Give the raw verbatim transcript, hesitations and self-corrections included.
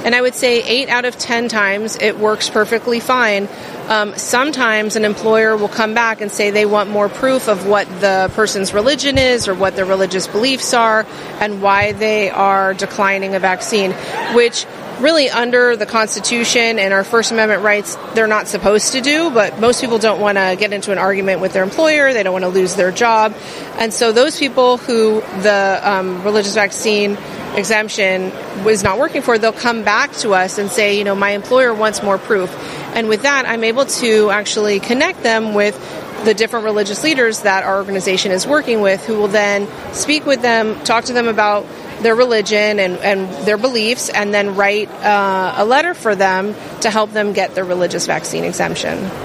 And I would say eight out of ten times it works perfectly fine. Um, sometimes an employer will come back and say they want more proof of what the person's religion is or what their religious beliefs are and why they are declining a vaccine, which really under the Constitution and our First Amendment rights, they're not supposed to do, but most people don't want to get into an argument with their employer. They don't want to lose their job. And so those people who the um, religious vaccine exemption was not working for, they'll come back to us and say, you know, my employer wants more proof. And with that, I'm able to actually connect them with the different religious leaders that our organization is working with, who will then speak with them, talk to them about their religion and, and their beliefs, and then write uh, a letter for them to help them get their religious vaccine exemption.